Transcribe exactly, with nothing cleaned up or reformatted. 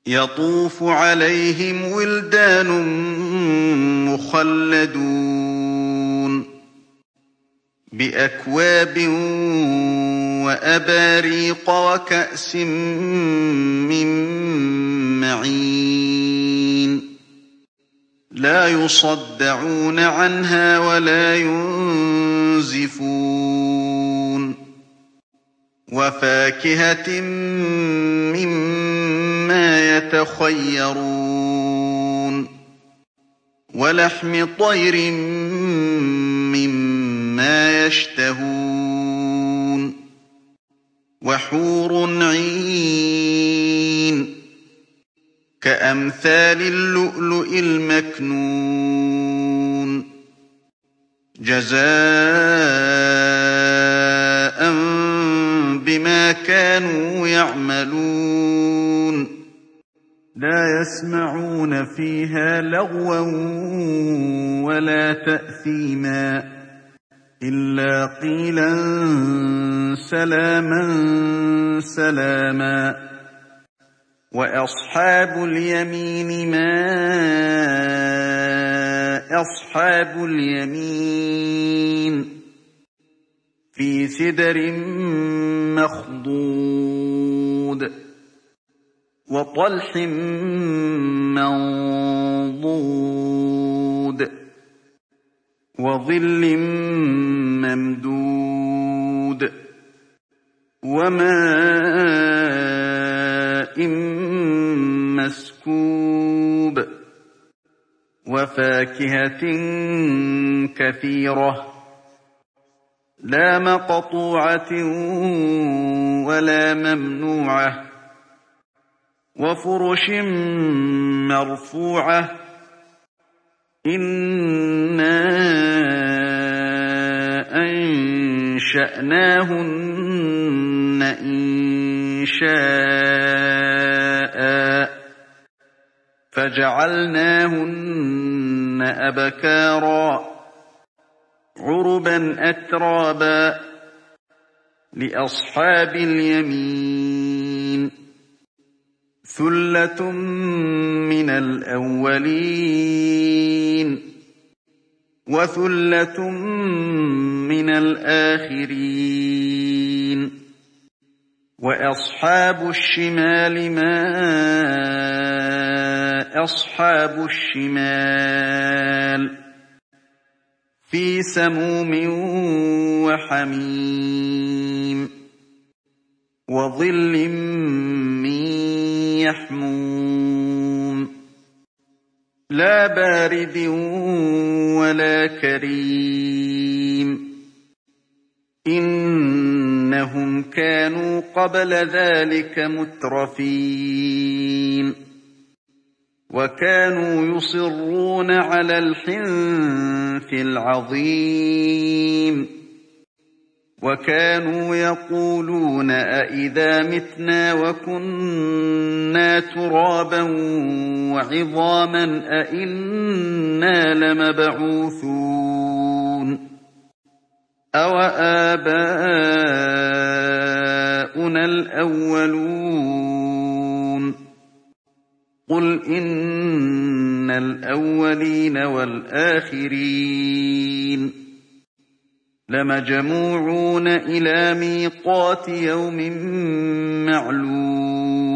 يطوف عليهم ولدان مخلدون بأكواب وأباريق وكأس من معين لا يصدعون عنها ولا ينزفون وفاكهة مما يتخيرون ولحم طير مما يشتهون وحور عين كأمثال اللؤلؤ المكنون جزاء بما كانوا يعملون لا يسمعون فيها لغوا ولا تأثيما إلا قيلا سلاما سلاما وأصحاب اليمين ما أصحاب اليمين في سدر مخضود وطلح منضود وظل ممدود وماء مسكوب وفاكهة كثيرة لا مقطوعة ولا ممنوعة وفرش مرفوعة إنا أنشأناهن إنشاء فجعلناهن أبكارا عربا أترابا لأصحاب اليمين ثلة من الأولين وثلة من الآخرين وأصحاب الشمال ما أصحاب الشمال في سموم وحميم وظل من يحموم لا بارد ولا كريم إنهم كانوا قبل ذلك مترفين وكانوا يصرون على الحنث العظيم وكانوا يقولون أئذا متنا وكنا ترابا وعظاما أئنا لمبعوثون أوآباؤنا الأولون قل إن الأولين والآخرين لمجموعون إلى ميقات يوم معلوم